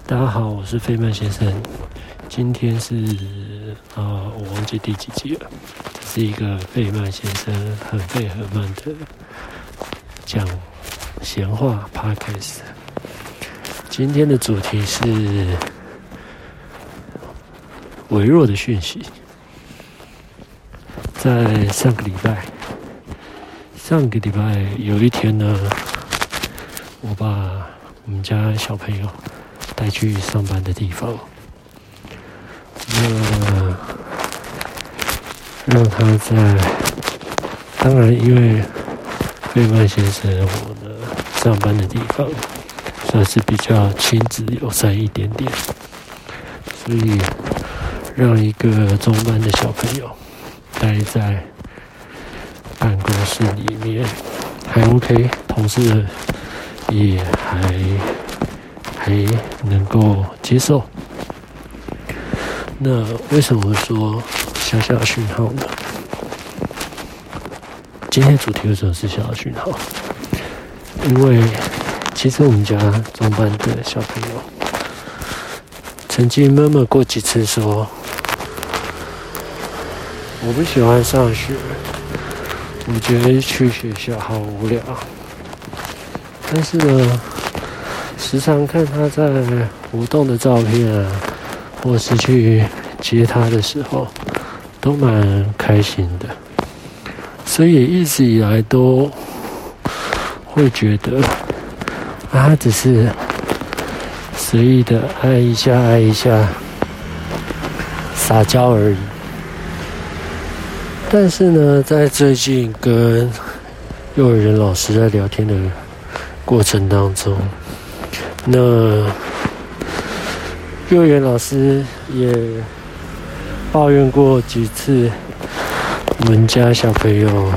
大家好，我是费曼先生。今天是我忘记第几集了。这是一个费曼先生很费很慢的讲闲话 podcast。今天的主题是微弱的讯息。在上个礼拜有一天呢，我把我们家小朋友带去上班的地方，让他当然因为费曼先生我的上班的地方算是比较亲子友善一点点，所以让一个中班的小朋友待在办公室里面还 OK， 同事也还能够接受。那为什么说小小的讯号呢？今天主题为什么是小小的讯号？因为其实我们家中班的小朋友曾经闷闷过几次说我不喜欢上学，我觉得去学校好无聊。但是呢，时常看他在活动的照片啊，或是去接他的时候，都蛮开心的。所以一直以来都会觉得，他只是随意的爱一下，撒娇而已。但是呢，在最近跟幼儿园老师在聊天的过程当中，那幼儿园老师也抱怨过几次我们家小朋友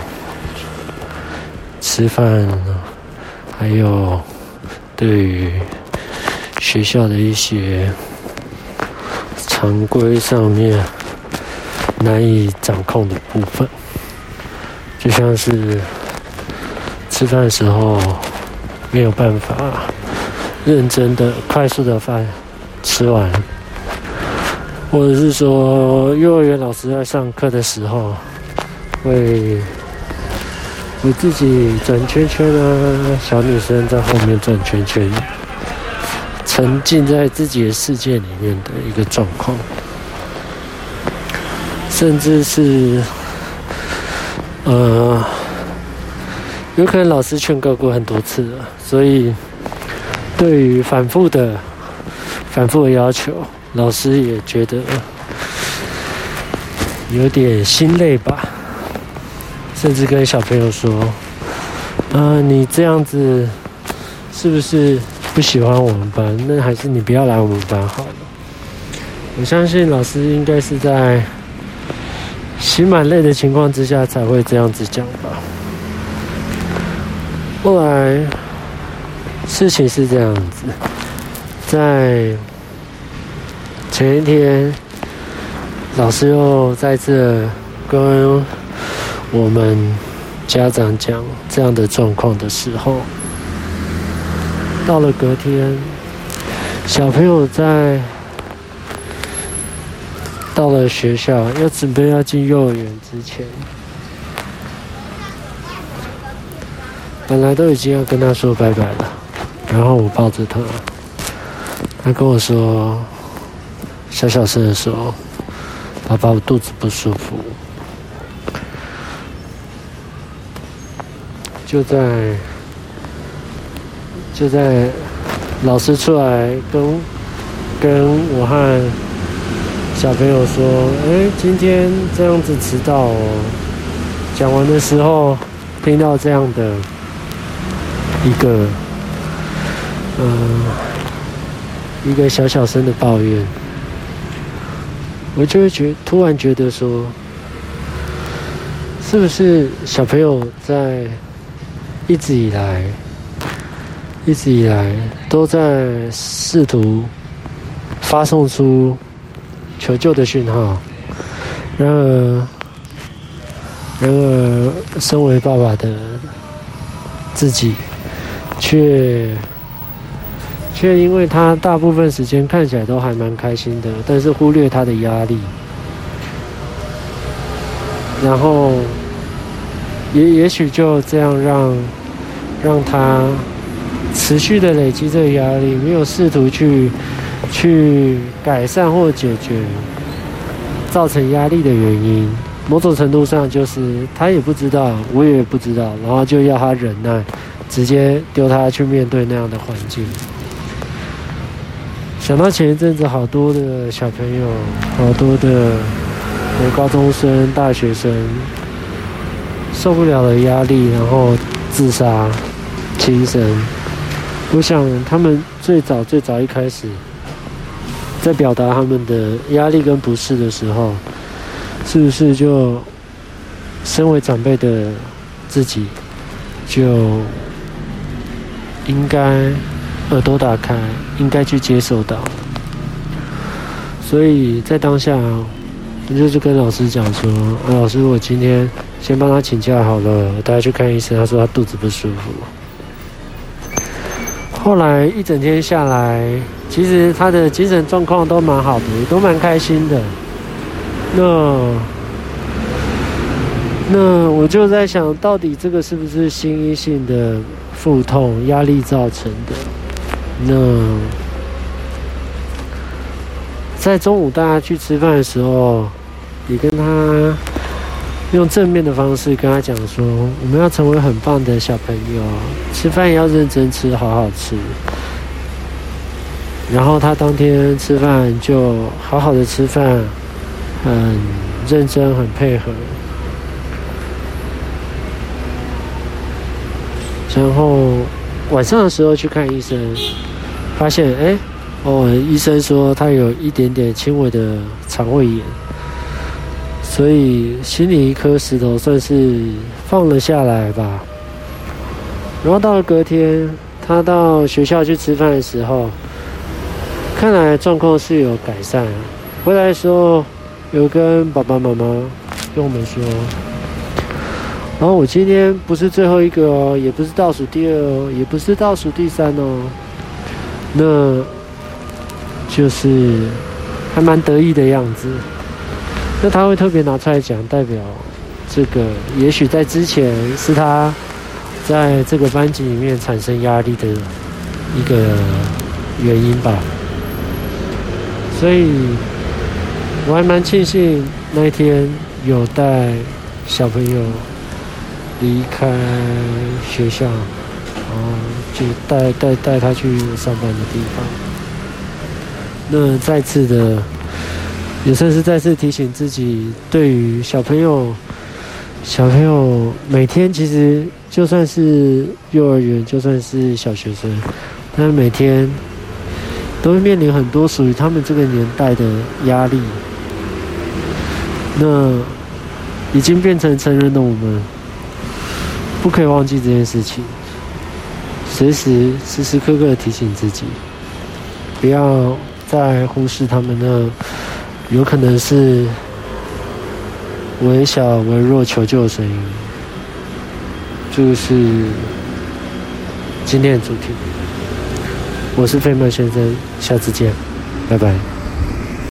吃饭，还有对于学校的一些常规上面难以掌控的部分，就像是吃饭的时候没有办法认真的快速的饭吃完，或者是说幼儿园老师在上课的时候会自己转圈圈啊，小女生在后面转圈圈，沉浸在自己的世界里面的一个状况，甚至是有可能老师劝告过很多次了，所以对于反复的要求，老师也觉得有点心累吧，甚至跟小朋友说你这样子是不是不喜欢我们班？那还是你不要来我们班好了。我相信老师应该是在心蛮累的情况之下才会这样子讲吧。后来事情是这样子，在前一天老师又再次跟我们家长讲这样的状况的时候，到了隔天小朋友到了学校要准备要进幼儿园之前，本来都已经要跟他说拜拜了，然后我抱着他跟我说小声的说，爸爸我肚子不舒服。就在老师出来跟我和小朋友说今天这样子迟到哦，讲完的时候听到这样的一个小声的抱怨，我就会突然觉得说，是不是小朋友在一直以来都在试图发送出求救的讯号，然而身为爸爸的自己却却因为他大部分时间看起来都还蛮开心的，但是忽略他的压力，然后也许就这样让他持续的累积这个压力，没有试图去改善或解决造成压力的原因。某种程度上就是他也不知道，我也不知道，然后就要他忍耐，直接丢他去面对那样的环境。想到前一阵子好多的小朋友，好多的高中生、大学生受不了的压力，然后自杀、轻生。我想他们最早一开始在表达他们的压力跟不适的时候，是不是就身为长辈的自己就应该耳朵打开，应该去接受到？所以在当下，我就是跟老师讲说，老师，我今天先帮他请假好了，我带他去看医生。他说他肚子不舒服。后来一整天下来，其实他的精神状况都蛮好的，也都蛮开心的。那我就在想，到底这个是不是心因性的腹痛、压力造成的？那在中午大家去吃饭的时候，也跟他用正面的方式跟他讲说，我们要成为很棒的小朋友，吃饭也要认真吃，好好吃。然后他当天吃饭就好好的吃饭，很认真，很配合。然后晚上的时候去看医生，发现医生说他有一点点轻微的肠胃炎，所以心里一颗石头算是放了下来吧。然后到了隔天，他到学校去吃饭的时候，看来状况是有改善。回来的时候有跟爸爸妈妈跟我们说，然后我今天不是最后一个哦，也不是倒数第二哦，也不是倒数第三哦，那就是还蛮得意的样子。那他会特别拿出来讲，代表这个也许在之前是他在这个班级里面产生压力的一个原因吧。所以我还蛮庆幸那一天有带小朋友离开学校，然后就带他去上班的地方。那再次的，也算是再次提醒自己，对于小朋友每天其实就算是幼儿园，就算是小学生，他们每天都会面临很多属于他们这个年代的压力。那已经变成成人的我们，不可以忘记这件事情，时时刻刻提醒自己，不要再忽视他们那有可能是微小微弱求救的声音。就是今天的主题。我是费曼先生，下次见，拜拜。